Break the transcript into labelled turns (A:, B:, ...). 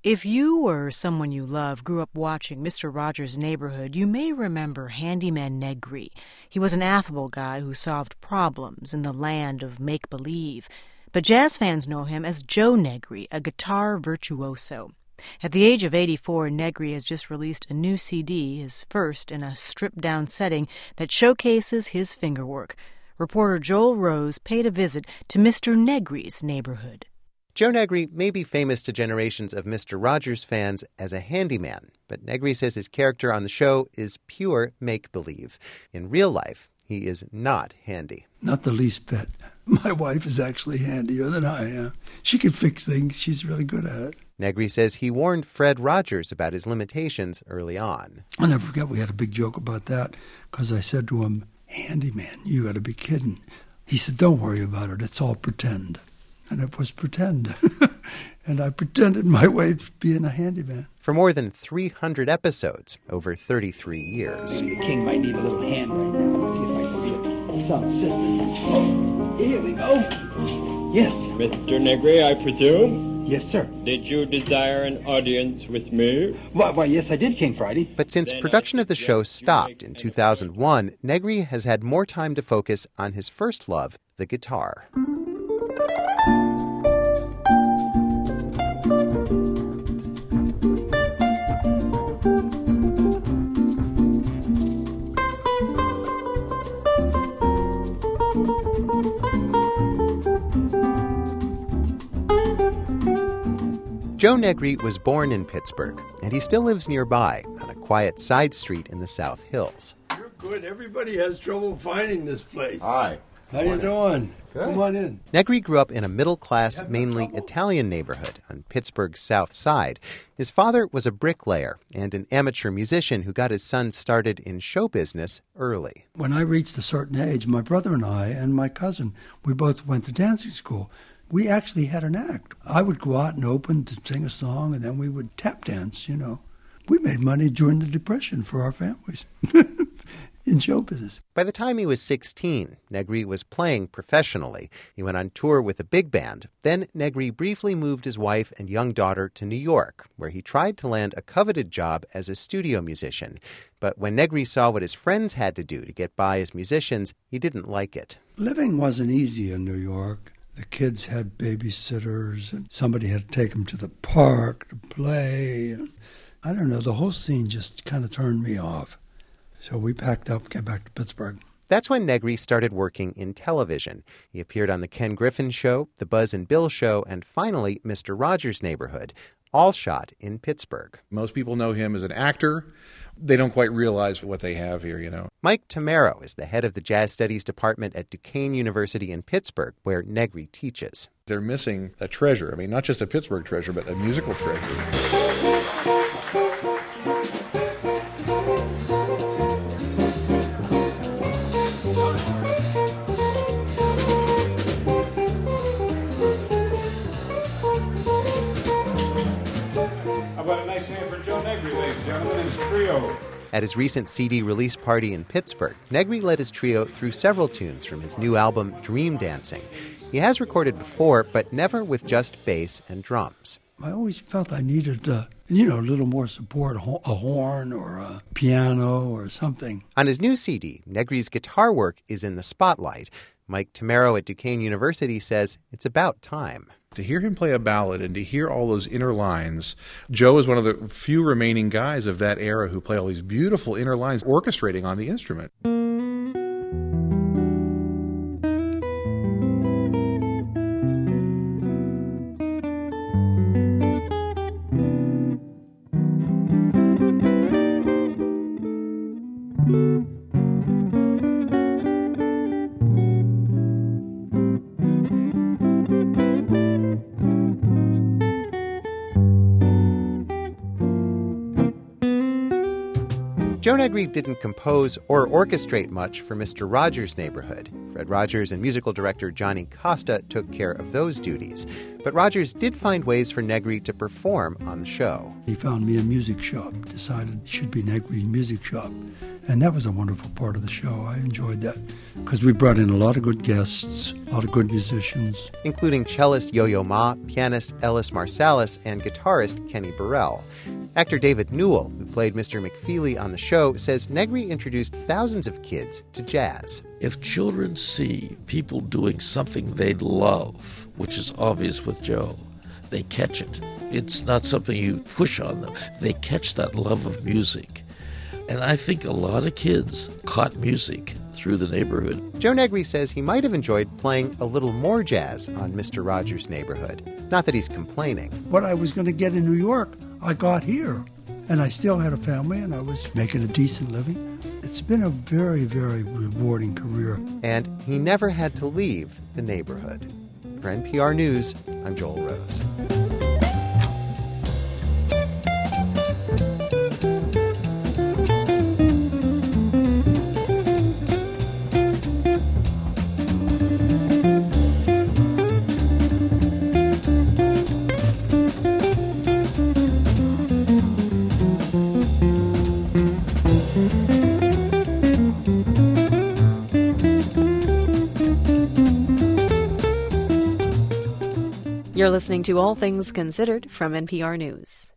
A: If you or someone you love grew up watching Mr. Rogers' Neighborhood, you may remember Handyman Negri. He was an affable guy who solved problems in the land of make-believe. But jazz fans know him as Joe Negri, a guitar virtuoso. At the age of 84, Negri has just released a new CD, his first in a stripped-down setting that showcases his fingerwork. Reporter Joel Rose paid a visit to Mr. Negri's neighborhood.
B: Joe Negri may be famous to generations of Mr. Rogers fans as a handyman, but Negri says his character on the show is pure make-believe. In real life, he is not handy.
C: Not the least bit. My wife is actually handier than I am. She can fix things. She's really good at it.
B: Negri says he warned Fred Rogers about his limitations early on.
C: I'll never forget we had a big joke about that because I said to him, "Handyman, you got to be kidding." He said, "Don't worry about it. It's all pretend." And it was pretend. And I pretended my way to being a handyman.
B: For more than 300 episodes over 33 years.
D: The king might need a little hand right now. Let's see if I can be of some assistance. Oh, here we go. Yes.
E: Mr. Negri, I presume?
D: Yes, sir.
E: Did you desire an audience with me?
D: Why, yes, I did, King Friday.
B: But since production of the show stopped in 2001, Negri has had more time to focus on his first love, the guitar. Joe Negri was born in Pittsburgh, and he still lives nearby on a quiet side street in the South Hills.
C: You're good. Everybody has trouble finding this place.
F: Hi.
C: How you doing?
F: Good.
C: Come on in.
B: Negri grew up in a middle-class, mainly Italian neighborhood on Pittsburgh's South Side. His father was a bricklayer and an amateur musician who got his son started in show business early.
C: When I reached a certain age, my brother and I and my cousin, we both went to dancing school. We actually had an act. I would go out and open to sing a song, and then we would tap dance, We made money during the Depression for our families in show business.
B: By the time he was 16, Negri was playing professionally. He went on tour with a big band. Then Negri briefly moved his wife and young daughter to New York, where he tried to land a coveted job as a studio musician. But when Negri saw what his friends had to do to get by as musicians, he didn't like it.
C: Living wasn't easy in New York. The kids had babysitters, and somebody had to take them to the park to play. I don't know, the whole scene just kind of turned me off. So we packed up, came back to Pittsburgh.
B: That's when Negri started working in television. He appeared on The Ken Griffin Show, The Buzz and Bill Show, and finally, Mr. Rogers' Neighborhood, all shot in Pittsburgh.
F: Most people know him as an actor. They don't quite realize what they have here,
B: Mike Tamaro is the head of the Jazz Studies Department at Duquesne University in Pittsburgh, where Negri teaches.
F: They're missing a treasure. I mean, not just a Pittsburgh treasure, but a musical treasure.
B: At his recent CD release party in Pittsburgh, Negri led his trio through several tunes from his new album, Dream Dancing. He has recorded before, but never with just bass and drums.
C: I always felt I needed, a little more support, a horn or a piano or something.
B: On his new CD, Negri's guitar work is in the spotlight. Mike Tamaro at Duquesne University says it's about time.
F: To hear him play a ballad and to hear all those inner lines, Joe is one of the few remaining guys of that era who play all these beautiful inner lines orchestrating on the instrument.
B: Joe Negri didn't compose or orchestrate much for Mr. Rogers' Neighborhood. Fred Rogers and musical director Johnny Costa took care of those duties. But Rogers did find ways for Negri to perform on the show.
C: He found me a music shop, decided it should be Negri's Music Shop. And that was a wonderful part of the show. I enjoyed that because we brought in a lot of good guests, a lot of good musicians.
B: Including cellist Yo-Yo Ma, pianist Ellis Marsalis, and guitarist Kenny Burrell. Actor David Newell, who played Mr. McFeely on the show, says Negri introduced thousands of kids to jazz.
G: If children see people doing something they love, which is obvious with Joe, they catch it. It's not something you push on them. They catch that love of music. And I think a lot of kids caught music through the neighborhood.
B: Joe Negri says he might have enjoyed playing a little more jazz on Mr. Rogers' Neighborhood. Not that he's complaining.
C: What I was going to get in New York, I got here. And I still had a family, and I was making a decent living. It's been a very, very rewarding career.
B: And he never had to leave the neighborhood. For NPR News, I'm Joel Rose.
H: You're listening to All Things Considered from NPR News.